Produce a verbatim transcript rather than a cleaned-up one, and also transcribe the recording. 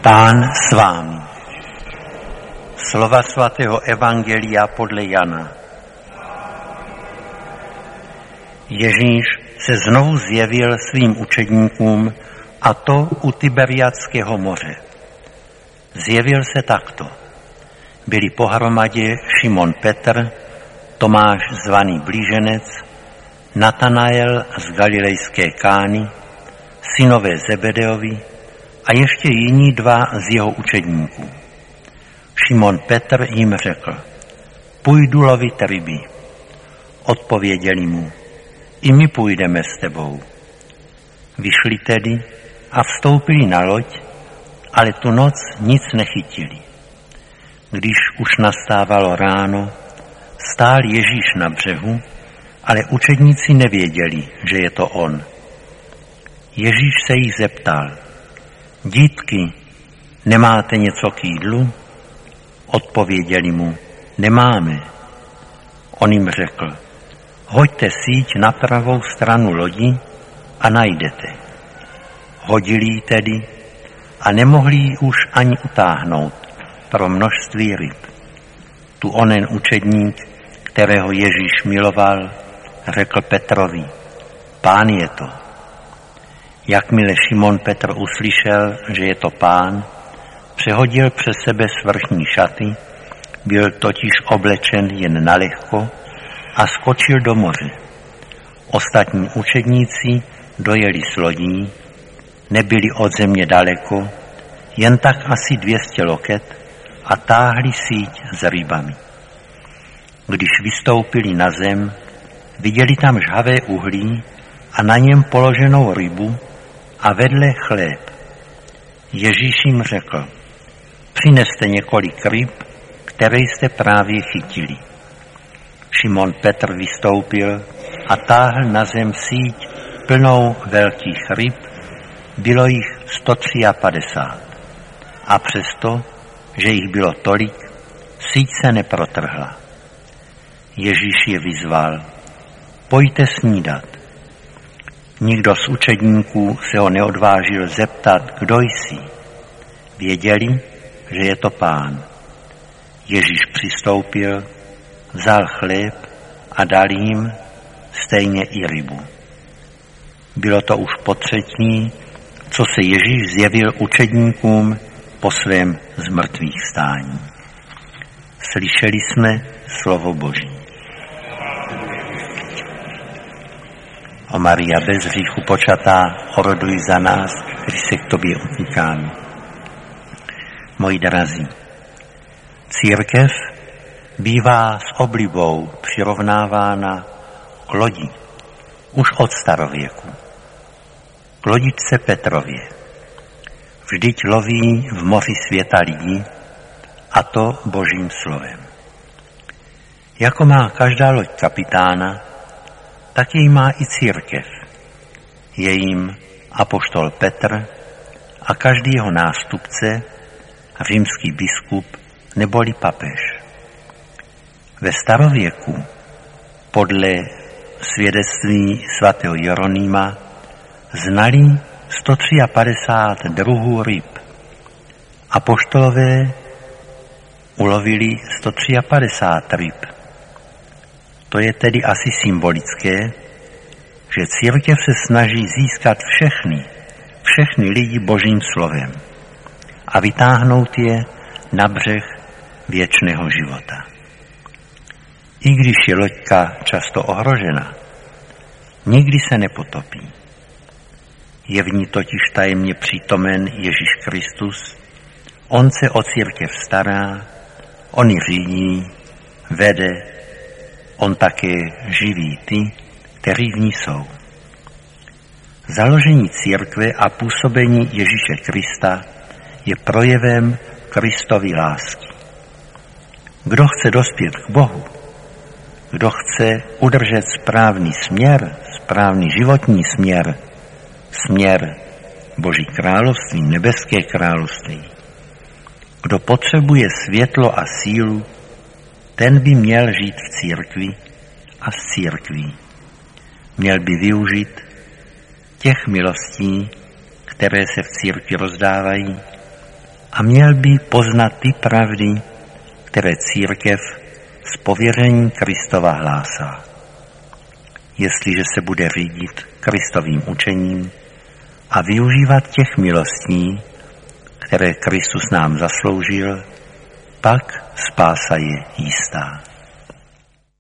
Pán s vámi. Slova svatého evangelia podle Jana. Ježíš se znovu zjevil svým učedníkům, a to u Tiberiadského moře. Zjevil se takto. Byli pohromadě Šimon Petr, Tomáš zvaný Blíženec, Natanael z Galilejské Kány, synové Zebedeovi a ještě jiní dva z jeho učedníků. Šimon Petr jim řekl: půjdu lovit ryby. Odpověděli mu: i my půjdeme s tebou. Vyšli tedy a vstoupili na loď, ale tu noc nic nechytili. Když už nastávalo ráno, stál Ježíš na břehu, ale učedníci nevěděli, že je to on. Ježíš se jich zeptal: dítky, nemáte něco k jídlu? Odpověděli mu: nemáme. On jim řekl: hoďte síť na pravou stranu lodi a najdete. Hodili ji tedy a nemohli ji už ani utáhnout pro množství ryb. Tu onen učedník, kterého Ježíš miloval, řekl Petrovi: Pán je to. Jakmile Šimon Petr uslyšel, že je to Pán, přehodil přes sebe svrchní šaty, byl totiž oblečen jen nalehko a skočil do moře. Ostatní učedníci dojeli s lodí, nebyli od země daleko, jen tak asi dvě stě loket, a táhli síť s rybami. Když vystoupili na zem, viděli tam žhavé uhlí a na něm položenou rybu a vedle chléb. Ježíš jim řekl: přineste několik ryb, které jste právě chytili. Šimon Petr vystoupil a táhl na zem síť plnou velkých ryb, bylo jich sto padesát tři. A přesto, že jich bylo tolik, síť se neprotrhla. Ježíš je vyzval: pojďte snídat. Nikdo z učedníků se ho neodvážil zeptat: kdo jsi? Věděli, že je to Pán. Ježíš přistoupil, vzal chléb a dal jim, stejně i rybu. Bylo to už potřetí, co se Ježíš zjevil učedníkům po svém zmrtvýchvstání. Slyšeli jsme slovo Boží. O Maria, bez hříchu počatá, oroduj za nás, kteří se k tobě utíkáme. Moji drazí, církev bývá s oblibou přirovnávána k lodi už od starověku. K lodičce Petrově. Vždyť loví v moři světa lidí, a to Božím slovem. Jako má každá loď kapitána, tak jej má i církev. Je jim apoštol Petr a každý jeho nástupce, římský biskup neboli papež. Ve starověku podle svědectví svatého Jeronýma znali sto padesát tři druhů ryb. Apoštolové ulovili sto padesát tři ryb. To je tedy asi symbolické, že církev se snaží získat všechny, všechny lidi Božím slovem a vytáhnout je na břeh věčného života. I když je loďka často ohrožena, nikdy se nepotopí. Je v ní totiž tajemně přítomen Ježíš Kristus, on se o církev stará, on ji řídí, vede, on také živí ty, kteří v ní jsou. Založení církve a působení Ježíše Krista je projevem Kristovy lásky. Kdo chce dospět k Bohu, kdo chce udržet správný směr, správný životní směr, směr Boží království, nebeské království, kdo potřebuje světlo a sílu, ten by měl žít v církvi a s církví. Měl by využít těch milostí, které se v církvi rozdávají, a měl by poznat ty pravdy, které církev z pověření Kristova hlásá. Jestliže se bude řídit Kristovým učením a využívat těch milostí, které Kristus nám zasloužil, pak spása je jistá.